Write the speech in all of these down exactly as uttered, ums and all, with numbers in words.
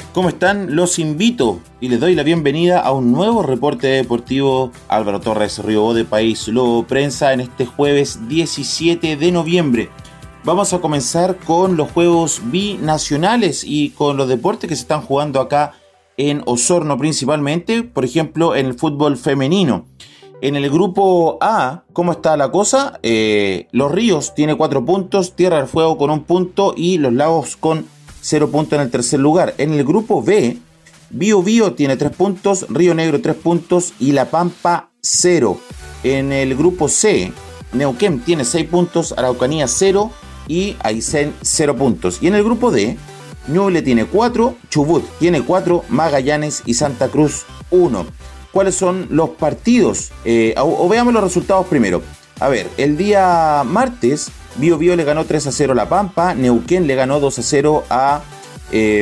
¿Cómo están? Los invito y les doy la bienvenida a un nuevo reporte deportivo. Álvaro Torres Riobó de País Lobo Prensa en este jueves diecisiete de noviembre. Vamos a comenzar con los juegos binacionales y con los deportes que se están jugando acá en Osorno principalmente, por ejemplo en el fútbol femenino. En el grupo A, ¿cómo está la cosa? Eh, Los Ríos tiene cuatro puntos, Tierra del Fuego con un punto y Los Lagos con cero puntos en el tercer lugar. En el grupo B, Bío Bío tiene tres puntos, Río Negro tres puntos y La Pampa cero. En el grupo C, Neuquén tiene seis puntos, Araucanía cero y Aysén cero puntos. Y en el grupo D, Ñuble tiene cuatro, Chubut tiene cuatro, Magallanes y Santa Cruz uno. ¿Cuáles son los partidos? Eh, o, o veamos los resultados primero. A ver, el día martes, Bío Bío le ganó tres a cero a La Pampa, Neuquén le ganó dos a cero a, eh,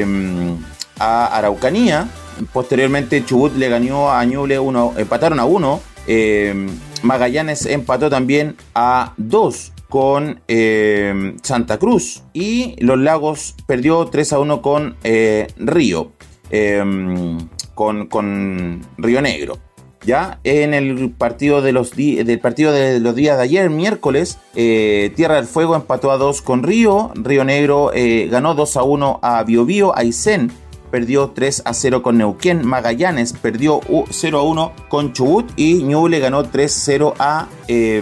a Araucanía, posteriormente Chubut le ganó a Ñuble uno, empataron a uno, eh, Magallanes empató también a dos con eh, Santa Cruz y Los Lagos perdió tres a uno con eh, Río. Eh, Con, con Río Negro. Ya en el partido de los di- del partido de los días de ayer, miércoles, eh, Tierra del Fuego empató a dos con Río. Río Negro eh, ganó dos a uno a Bío Bío. Aysén perdió tres a cero con Neuquén. Magallanes perdió cero a uno con Chubut. Y Ñuble ganó tres a cero a eh,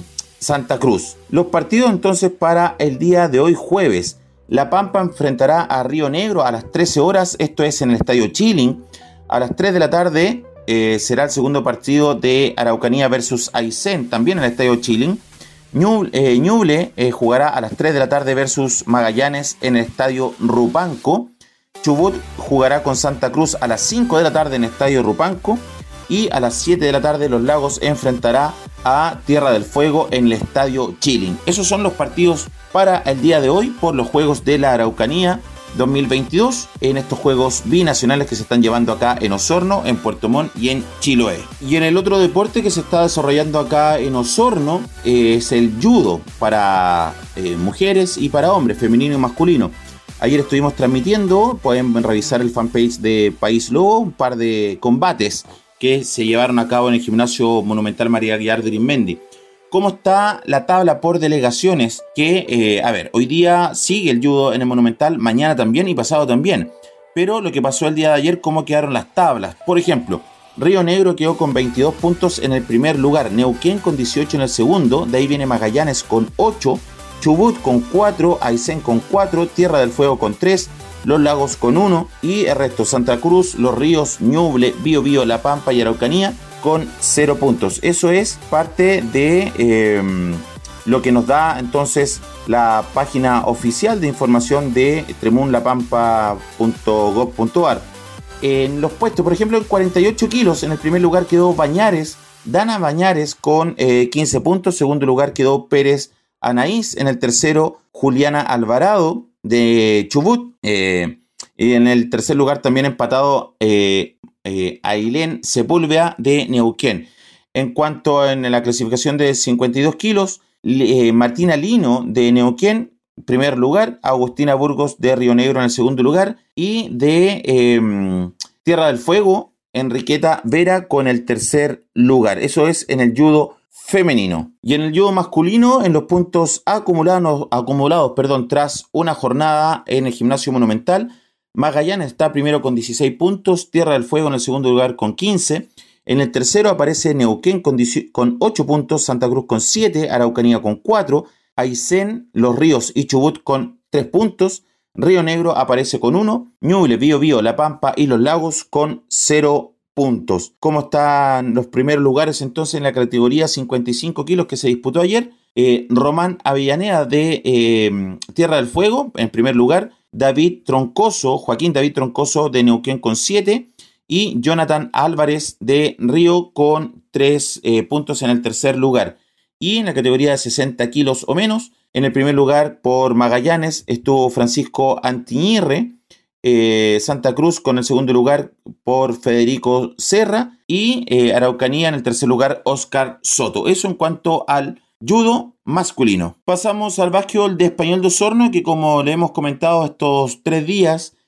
Santa Cruz. Los partidos entonces para el día de hoy jueves. La Pampa enfrentará a Río Negro a las trece horas. Esto es en el Estadio Chilling. A las tres de la tarde eh, será el segundo partido de Araucanía versus Aysén, también en el Estadio Chilling. Ñuble, eh, Ñuble eh, jugará a las tres de la tarde versus Magallanes en el Estadio Rupanco. Chubut jugará con Santa Cruz a las cinco de la tarde en el Estadio Rupanco. Y a las siete de la tarde Los Lagos enfrentará a Tierra del Fuego en el Estadio Chilling. Esos son los partidos para el día de hoy por los Juegos de la Araucanía dos mil veintidós en estos juegos binacionales que se están llevando acá en Osorno, en Puerto Montt y en Chiloé. Y en el otro deporte que se está desarrollando acá en Osorno eh, es el judo para eh, mujeres y para hombres, femenino y masculino. Ayer estuvimos transmitiendo, pueden revisar el fanpage de País Lobo, un par de combates que se llevaron a cabo en el Gimnasio Monumental María Aguiar de Arismendi. ¿Cómo está la tabla por delegaciones? Que, eh, a ver, hoy día sigue el judo en el Monumental, mañana también y pasado también. Pero lo que pasó el día de ayer, ¿cómo quedaron las tablas? Por ejemplo, Río Negro quedó con veintidós puntos en el primer lugar, Neuquén con dieciocho en el segundo, de ahí viene Magallanes con ocho, Chubut con cuatro, Aysén con cuatro, Tierra del Fuego con tres, Los Lagos con uno y el resto Santa Cruz, Los Ríos, Ñuble, Bío Bío, La Pampa y Araucanía con cero puntos. Eso es parte de eh, lo que nos da entonces la página oficial de información de tremun la pampa punto gob punto ar. En los puestos, por ejemplo, en cuarenta y ocho kilos, en el primer lugar quedó Bañares, Dana Bañares con eh, quince puntos. Segundo lugar quedó Pérez Anaís. En el tercero, Juliana Alvarado de Chubut. Eh, y en el tercer lugar también empatado eh, Eh, Ailén Sepúlveda de Neuquén. En cuanto a en la clasificación de cincuenta y dos kilos, eh, Martina Lino de Neuquén, primer lugar, Agustina Burgos de Río Negro en el segundo lugar y de eh, Tierra del Fuego, Enriqueta Vera con el tercer lugar. Eso es en el judo femenino. Y en el judo masculino, en los puntos acumulados, acumulados perdón, tras una jornada en el Gimnasio Monumental, Magallanes está primero con dieciséis puntos, Tierra del Fuego en el segundo lugar con quince, en el tercero aparece Neuquén con, con ocho puntos, Santa Cruz con siete, Araucanía con cuatro, Aysén, Los Ríos y Chubut con tres puntos, Río Negro aparece con uno, Ñuble, Bío Bío, La Pampa y Los Lagos con cero puntos. ¿Cómo están los primeros lugares entonces en la categoría cincuenta y cinco kilos que se disputó ayer? Eh, Román Avellaneda de eh, Tierra del Fuego en primer lugar, David Troncoso, Joaquín David Troncoso de Neuquén con siete y Jonathan Álvarez de Río con tres eh, puntos en el tercer lugar. Y en la categoría de sesenta kilos o menos, en el primer lugar por Magallanes estuvo Francisco Antiñirre, eh, Santa Cruz con el segundo lugar por Federico Serra y eh, Araucanía en el tercer lugar Oscar Soto. Eso en cuanto al judo masculino. Pasamos al básquetbol de Español de Osorno, que como le hemos comentado estos tres días,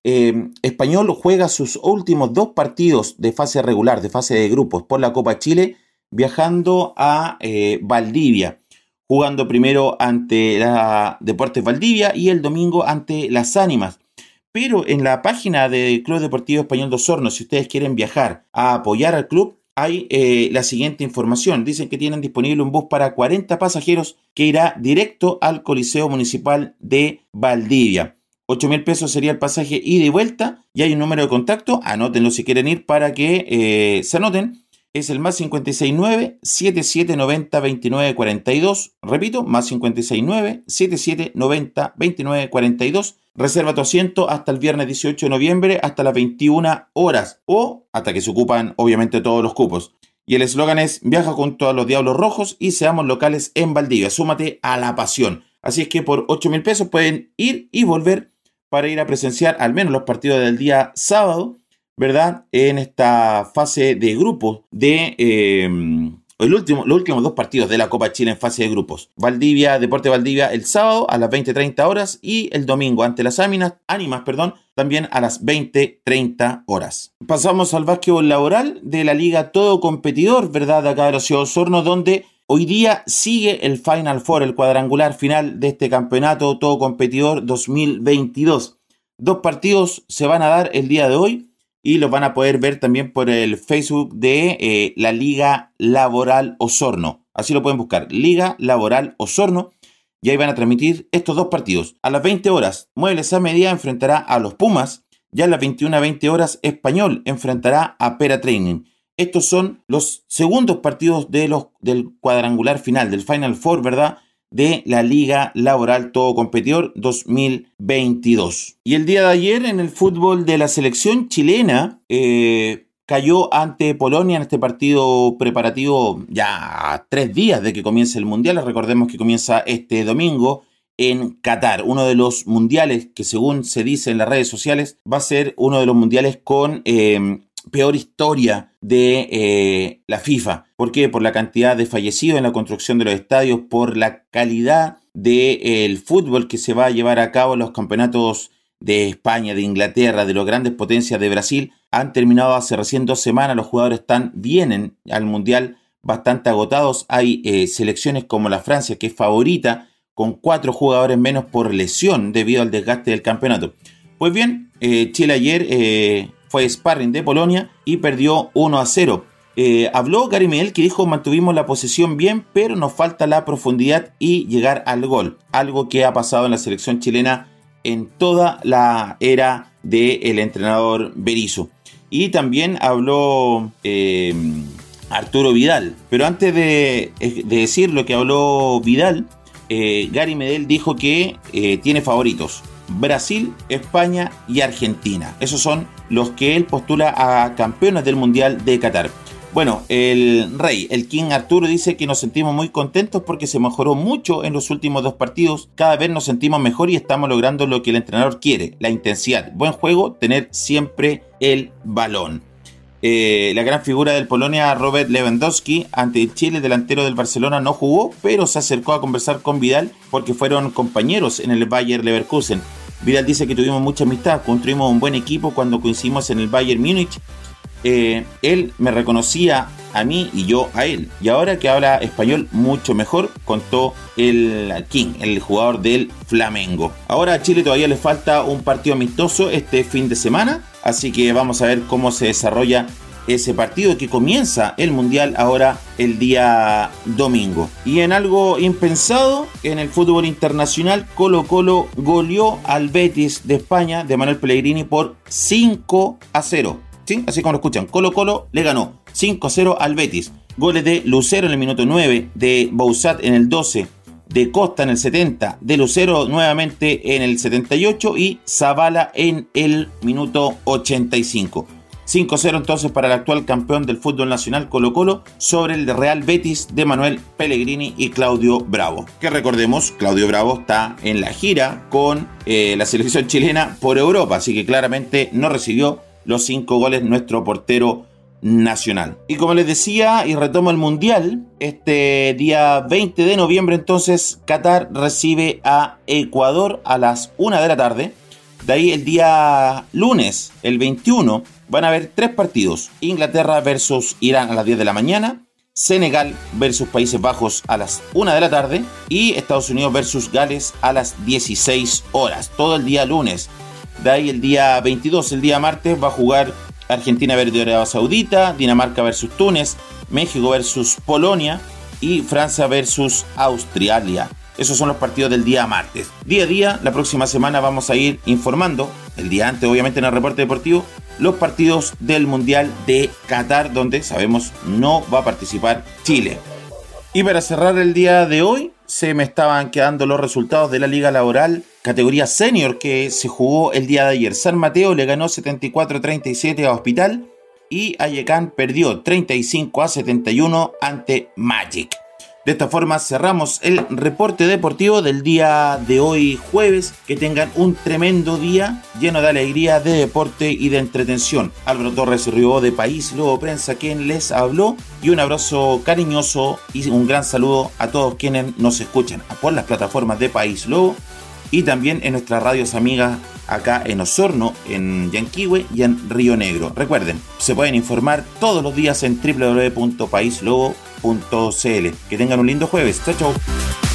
eh, Español juega sus últimos dos partidos de fase regular, de fase de grupos por la Copa Chile, viajando a eh, Valdivia, jugando primero ante la Deportes Valdivia y el domingo ante Las Ánimas. Pero en la página del Club Deportivo Español de Osorno, si ustedes quieren viajar a apoyar al club, hay eh, la siguiente información. Dicen que tienen disponible un bus para cuarenta pasajeros que irá directo al Coliseo Municipal de Valdivia. ocho mil pesos sería el pasaje ida y vuelta, y hay un número de contacto, anótenlo si quieren ir para que eh, se anoten. Es el más cincuenta y seis nueve, setenta y siete noventa, veintinueve cuarenta y dos. Repito, más cincuenta y seis nueve, setenta y siete noventa, veintinueve cuarenta y dos. Reserva tu asiento hasta el viernes dieciocho de noviembre hasta las veintiuna horas o hasta que se ocupan obviamente todos los cupos. Y el eslogan es: viaja junto a los Diablos Rojos y seamos locales en Valdivia. Súmate a la pasión. Así es que por ocho mil pesos pueden ir y volver para ir a presenciar al menos los partidos del día sábado, ¿verdad? En esta fase de grupos de eh, el último, los últimos dos partidos de la Copa Chile en fase de grupos. Valdivia, Deporte Valdivia el sábado a las veinte treinta horas y el domingo ante las Ánimas, Ánimas, perdón, también a las veinte treinta horas. Pasamos al básquetbol laboral de la Liga Todo Competidor, ¿verdad? De acá de la ciudad de Osorno, donde hoy día sigue el Final Four, el cuadrangular final de este campeonato Todo Competidor dos mil veintidós. Dos partidos se van a dar el día de hoy y los van a poder ver también por el Facebook de eh, la Liga Laboral Osorno. Así lo pueden buscar, Liga Laboral Osorno, y ahí van a transmitir estos dos partidos. A las veinte horas, Muebles a Medida enfrentará a los Pumas, ya a las veintiuna a veinte horas, Español enfrentará a Pera Training. Estos son los segundos partidos de los, del cuadrangular final, del Final Four, ¿verdad?, de la Liga Laboral Todo Competidor dos mil veintidós. Y el día de ayer en el fútbol de la selección chilena eh, cayó ante Polonia en este partido preparativo ya a tres días de que comience el Mundial. Recordemos que comienza este domingo en Qatar, uno de los mundiales que, según se dice en las redes sociales, va a ser uno de los mundiales con eh, peor historia de eh, la FIFA. ¿Por qué? Por la cantidad de fallecidos en la construcción de los estadios, por la calidad del eh, fútbol que se va a llevar a cabo en los campeonatos de España, de Inglaterra, de las grandes potencias de Brasil. Han terminado hace recién dos semanas, los jugadores están, vienen al Mundial bastante agotados. Hay eh, selecciones como la Francia, que es favorita, con cuatro jugadores menos por lesión debido al desgaste del campeonato. Pues bien, eh, Chile ayer eh, fue sparring de Polonia y perdió uno a cero. Eh, habló Gary Medel, que dijo: mantuvimos la posesión bien, pero nos falta la profundidad y llegar al gol. Algo que ha pasado en la selección chilena en toda la era del entrenador Berizzo. Y también habló eh, Arturo Vidal. Pero antes de, de decir lo que habló Vidal, eh, Gary Medel dijo que eh, tiene favoritos: Brasil, España y Argentina. Esos son los que él postula a campeones del Mundial de Qatar. Bueno, el rey, el King Arturo, dice que nos sentimos muy contentos porque se mejoró mucho en los últimos dos partidos. Cada vez nos sentimos mejor y estamos logrando lo que el entrenador quiere: la intensidad, buen juego, tener siempre el balón. Eh, la gran figura del Polonia, Robert Lewandowski, ante el Chile, delantero del Barcelona, no jugó, pero se acercó a conversar con Vidal porque fueron compañeros en el Bayer Leverkusen. Vidal dice que tuvimos mucha amistad, construimos un buen equipo cuando coincidimos en el Bayern Múnich. Eh, él me reconocía a mí y yo a él, y ahora que habla español mucho mejor, contó el King, el jugador del Flamengo. Ahora a Chile todavía le falta un partido amistoso este fin de semana, así que vamos a ver cómo se desarrolla ese partido, que comienza el Mundial ahora el día domingo. Y en algo impensado en el fútbol internacional, Colo Colo goleó al Betis de España de Manuel Pellegrini por cinco a cero. ¿Sí? Así como lo escuchan, Colo Colo le ganó cinco a cero al Betis. Goles de Lucero en el minuto nueve, de Bouzat en el doce, de Costa en el setenta, de Lucero nuevamente en el setenta y ocho y Zavala en el minuto ochenta y cinco. cinco a cero entonces para el actual campeón del fútbol nacional, Colo Colo, sobre el Real Betis de Manuel Pellegrini y Claudio Bravo. Que recordemos, Claudio Bravo está en la gira con eh, la selección chilena por Europa, así que claramente no recibió los cinco goles nuestro portero nacional. Y como les decía, y retomo el Mundial, este día veinte de noviembre entonces Qatar recibe a Ecuador a las una de la tarde. De ahí el día lunes, el veintiuno, van a haber tres partidos. Inglaterra versus Irán a las diez de la mañana, Senegal versus Países Bajos a las una de la tarde y Estados Unidos versus Gales a las dieciséis horas. Todo el día lunes. De ahí el día veintidós, el día martes, va a jugar Argentina versus Arabia Saudita, Dinamarca versus Túnez, México versus Polonia y Francia versus Australia. Esos son los partidos del día martes. Día a día, la próxima semana vamos a ir informando, el día antes obviamente en el reporte deportivo, los partidos del Mundial de Qatar, donde sabemos no va a participar Chile. Y para cerrar el día de hoy, se me estaban quedando los resultados de la Liga Laboral categoría Senior que se jugó el día de ayer. San Mateo le ganó setenta y cuatro a treinta y siete a Hospital y Ayecán perdió treinta y cinco a setenta y uno ante Magic. De esta forma cerramos el reporte deportivo del día de hoy jueves. Que tengan un tremendo día lleno de alegría, de deporte y de entretención. Álvaro Torres Riobó de País Lobo Prensa quien les habló, y un abrazo cariñoso y un gran saludo a todos quienes nos escuchan por las plataformas de País Lobo y también en nuestras radios amigas acá en Osorno, en Yanquihue y en Río Negro. Recuerden, se pueden informar todos los días en doble u doble u doble u punto país lobo punto c l. Que tengan un lindo jueves. Chao, chao.